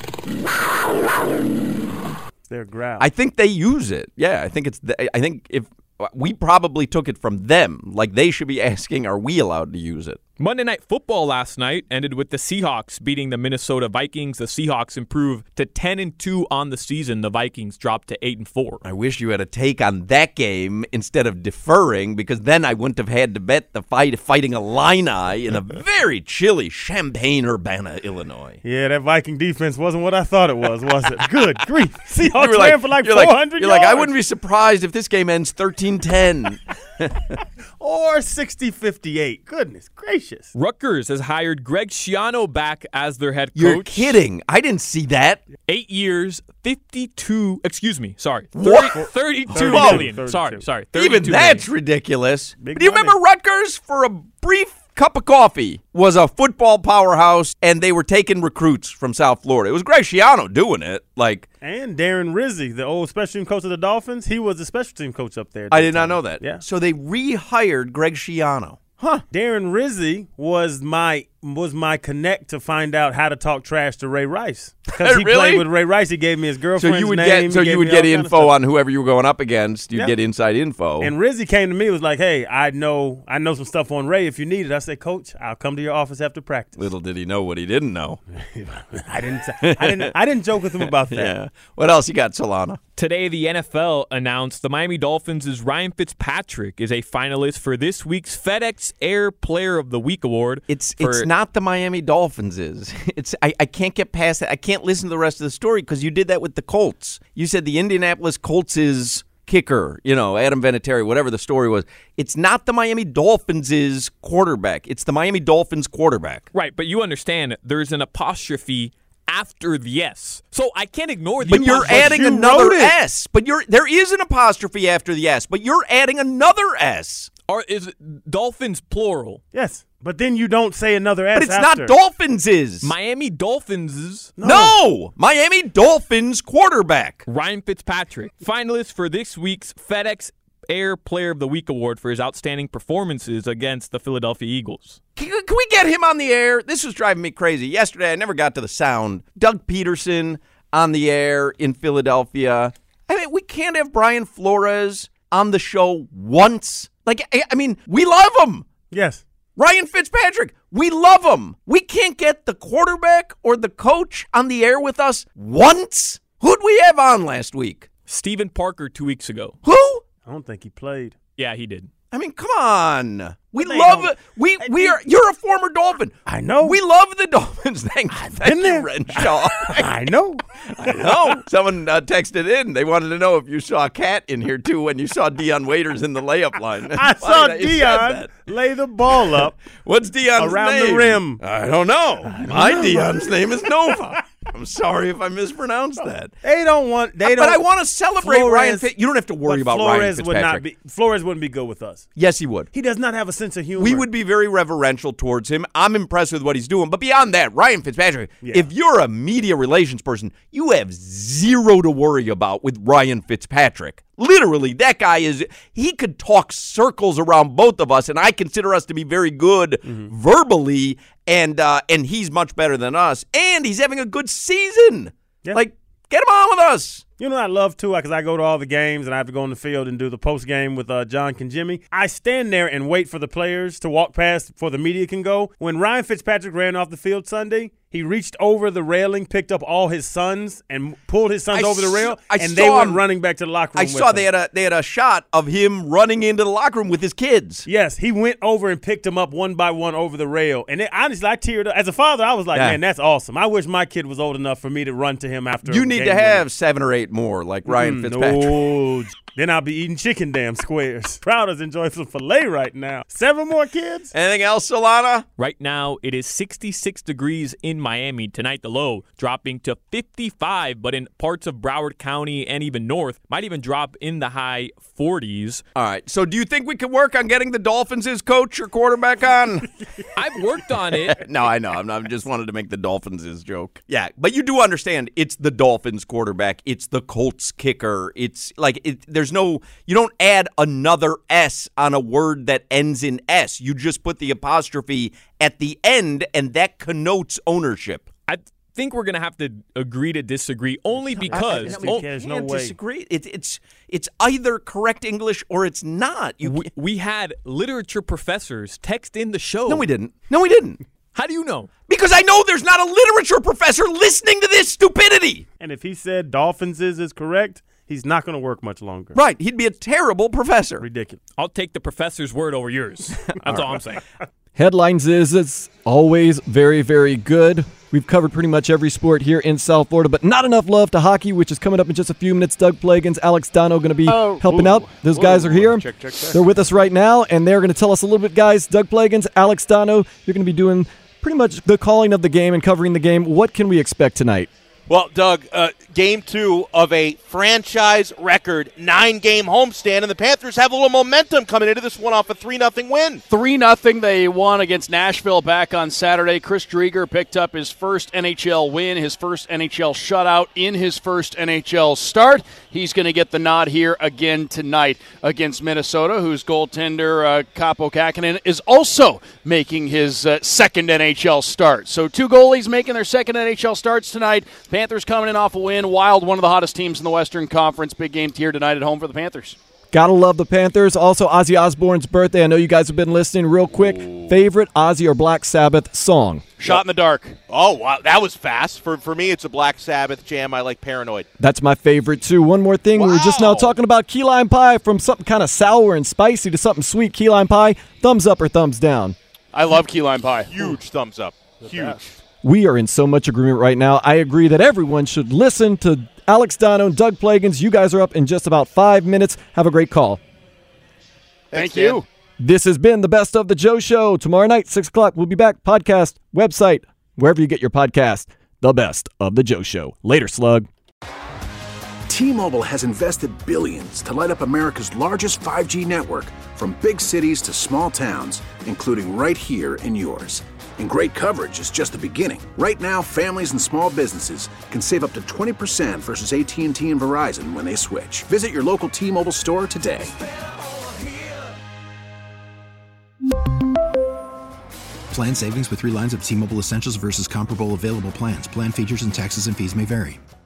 S2: Their growl.
S10: I think they use it. Yeah, I think it's. The, I think if we probably took it from them, like they should be asking, are we allowed to use it?
S4: Monday Night Football last night ended with the Seahawks beating the Minnesota Vikings. The Seahawks improved to ten and two on the season. The Vikings dropped to eight and four.
S10: I wish you had a take on that game instead of deferring, because then I wouldn't have had to bet the fight fighting Illini in a very chilly Champaign-Urbana, Illinois.
S2: Yeah, that Viking defense wasn't what I thought it was, was it? Good grief. Seahawks
S10: You were
S2: ran
S10: like-
S2: for like
S10: you're
S2: four
S10: like-
S2: hundred
S10: You're
S2: yards.
S10: like, I wouldn't be surprised if this game ends thirteen ten.
S2: Or sixty fifty-eight. Goodness gracious.
S4: Rutgers has hired Greg Schiano back as their head coach.
S10: You're kidding. I didn't see that.
S4: Eight years, fifty-two, excuse me, sorry,
S10: What?
S4: thirty, thirty-two
S10: Whoa.
S4: million. Sorry, sorry.
S10: Even
S4: thirty-two
S10: that's
S4: million.
S10: ridiculous.
S2: Big
S10: Do you
S2: money.
S10: remember Rutgers, for a brief cup of coffee, was a football powerhouse, and they were taking recruits from South Florida? It was Greg Schiano doing it. Like,
S2: And Darren Rizzi, the old special team coach of the Dolphins, he was the special team coach up there. at
S10: I
S2: that
S10: did not
S2: time.
S10: know that.
S2: Yeah.
S10: So they rehired Greg Schiano. Huh.
S2: Darren Rizzi was my was my connect to find out how to talk trash to Ray Rice. Because he
S10: Really?
S2: played with Ray Rice. He gave me his
S10: So
S2: girlfriend's
S10: you would
S2: name.
S10: get so
S2: he gave
S10: you would
S2: me
S10: get
S2: all kind of
S10: info
S2: stuff.
S10: on whoever you were going up against. You'd
S2: Yeah.
S10: get inside info.
S2: And Rizzi came to me and was like, hey, I know I know some stuff on Ray if you need it. I said, Coach, I'll come to your office after practice.
S10: Little did he know what he didn't know.
S2: I didn't I didn't I didn't joke with him about that.
S10: Yeah. What else you got, Solana?
S4: Today, the N F L announced the Miami Dolphins' Ryan Fitzpatrick is a finalist for this week's FedEx Air Player of the Week award.
S10: It's
S4: for-
S10: it's not the Miami Dolphins is. It's I, I can't get past that. I can't listen to the rest of the story because you did that with the Colts. You said the Indianapolis Colts' kicker, you know, Adam Vinatieri, whatever the story was. It's not the Miami Dolphins' quarterback. It's the Miami Dolphins quarterback.
S4: Right, but you understand there's an apostrophe after the S. So I can't ignore the
S10: But you're
S4: apostrophe.
S10: adding
S2: you
S10: another
S2: wrote it.
S10: S. But you're there is an apostrophe after the S, but you're adding another S.
S4: Or is it Dolphins plural?
S2: Yes. But then you don't say another S
S10: But it's
S2: after.
S10: not Dolphins'
S4: Miami Dolphins'
S10: No. Miami Dolphins quarterback.
S4: Ryan Fitzpatrick, finalist for this week's FedEx Air Player of the Week award for his outstanding performances against the Philadelphia Eagles.
S10: Can, can we get him on the air? This was driving me crazy. Yesterday, I never got to the sound. Doug Peterson on the air in Philadelphia. I mean, we can't have Brian Flores on the show once. Like, I, I mean, we love him.
S2: Yes.
S10: Ryan Fitzpatrick, we love him. We can't get the quarterback or the coach on the air with us once? Who'd we have on last week?
S4: Stephen Parker two weeks ago.
S10: Who?
S2: I don't think he played.
S4: Yeah, he did.
S10: I mean, come on. We
S2: They
S10: love
S2: don't-
S10: it. We we are. You're a former Dolphin.
S2: I know.
S10: We love the Dolphins. Thank, thank
S2: been
S10: you,
S2: there.
S10: Renshaw.
S2: I know.
S10: I know. Someone uh, texted in. They wanted to know if you saw a cat in here too when you saw Deion Waiters in the layup line.
S2: I
S10: Funny
S2: saw
S10: that you said
S2: Dion
S10: that.
S2: lay the ball up
S10: What's Deion's
S2: around
S10: name?
S2: the rim.
S10: I don't know. My Deion's name is Nova. I'm sorry if I mispronounced that.
S2: They don't want. They
S10: but
S2: don't.
S10: I want to celebrate
S2: Flores-
S10: Ryan. Fit. You don't have to worry
S2: but
S10: about Ryan
S2: Flores would
S10: Fitzpatrick.
S2: not be. Flores wouldn't be good with us.
S10: Yes, he would.
S2: He does not have a sense of humor.
S10: We would be very reverential towards him. I'm impressed with what he's doing. But beyond that, Ryan Fitzpatrick,
S2: Yeah.
S10: if you're a media relations person, you have zero to worry about with Ryan Fitzpatrick. Literally, that guy is, he could talk circles around both of us, and I consider us to be very good
S2: Mm-hmm.
S10: verbally, and uh, and he's much better than us, and he's having a good season.
S2: Yeah.
S10: Like, get him on with us.
S2: You know what I love too, because I go to all the games and I have to go on the field and do the post game with uh, John Conjimmy. I stand there and wait for the players to walk past before the media can go. When Ryan Fitzpatrick ran off the field Sunday, he reached over the railing, picked up all his sons, and pulled his sons
S10: I
S2: over the rail,
S10: saw- I
S2: and
S10: saw
S2: they went
S10: him-
S2: running back to the locker room.
S10: I
S2: with
S10: saw
S2: him.
S10: they had a they had a shot of him running into the locker room with his kids.
S2: Yes, he went over and picked them up one by one over the rail. And it, honestly, I teared up. As a father, I was like,
S10: Yeah.
S2: man, that's awesome. I wish my kid was old enough for me to run to him after
S10: You
S2: a
S10: need
S2: game
S10: to have
S2: winner.
S10: seven or eight more, like Ryan
S2: Mm,
S10: Fitzpatrick.
S2: No, then I'll be eating chicken damn squares. Crowder's enjoying some filet right now. Seven more kids?
S10: Anything else, Solana?
S4: Right now, it is sixty-six degrees in Miami. Tonight, the low dropping to fifty-five, but in parts of Broward County and even north, might even drop in the high forties.
S10: All right. So do you think we could work on getting the Dolphins as coach or quarterback on?
S4: I've worked on it.
S10: No, I know. I'm not, I just wanted to make the Dolphins as joke. Yeah, but you do understand it's the Dolphins quarterback. It's the Colts kicker. It's like it, there's no – you don't add another S on a word that ends in S. You just put the apostrophe at the end, and that connotes ownership.
S4: I think we're going to have to agree to disagree only because
S10: I, I,
S4: oh,
S2: there's
S10: can't
S2: no way.
S10: disagree. It, it's it's either correct English or it's not. You
S4: we, we had literature professors text in the show.
S10: No, we didn't. No, we didn't.
S4: How do you know?
S10: Because I know there's not a literature professor listening to this stupidity.
S2: And if he said Dolphins is is correct, he's not going to work much longer.
S10: Right. He'd be a terrible professor.
S2: Ridiculous.
S4: I'll take the professor's word over yours. That's all, all I'm saying.
S3: Headlines is it's always very, very good. We've covered pretty much every sport here in South Florida, but not enough love to hockey, which is coming up in just a few minutes. Doug Plagans, Alex Dono going to be
S5: oh,
S3: helping
S5: ooh,
S3: out. Those
S5: ooh,
S3: guys are here.
S5: Check, check, check.
S3: They're with us right now, and they're going to tell us a little bit, guys. Doug Plagans, Alex Dono, you're going to be doing pretty much the calling of the game and covering the game. What can we expect tonight?
S5: Well, Doug, uh, game two of a franchise record nine-game homestand, and the Panthers have a little momentum coming into this one off a three nothing win.
S6: three nothing they won against Nashville back on Saturday. Chris Drieger picked up his first N H L win, his first N H L shutout in his first N H L start. He's going to get the nod here again tonight against Minnesota, whose goaltender uh, Kaapo Kähkönen is also making his uh, second N H L start. So two goalies making their second N H L starts tonight. Panthers coming in off a win. Wild, one of the hottest teams in the Western Conference. Big game here tonight at home for the Panthers.
S3: Gotta love the Panthers. Also, Ozzy Osbourne's birthday. I know you guys have been listening. Real quick, Ooh. favorite Ozzy or Black Sabbath song?
S6: Shot in the Dark.
S5: Oh, wow. That was fast. For for me, it's a Black Sabbath jam. I like Paranoid.
S3: That's my favorite, too. One more thing. Wow. We were just now talking about key lime pie, from something kind of sour and spicy to something sweet. Key lime pie, thumbs up or thumbs down?
S6: I love key lime pie.
S5: Huge Ooh. thumbs up. The Huge. Best.
S3: We are in so much agreement right now. I agree that everyone should listen to Alex Dono and Doug Plagans. You guys are up in just about five minutes. Have a great call.
S6: Thank Thanks, you. Dan.
S3: This has been the Best of the Joe Show. Tomorrow night, six o'clock, we'll be back. Podcast, website, wherever you get your podcast. The Best of the Joe Show. Later, Slug.
S7: T-Mobile has invested billions to light up America's largest five G network, from big cities to small towns, including right here in yours. And great coverage is just the beginning. Right now, families and small businesses can save up to twenty percent versus A T and T and Verizon when they switch. Visit your local T-Mobile store today.
S13: Plan savings with three lines of T-Mobile Essentials versus comparable available plans. Plan features and taxes and fees may vary.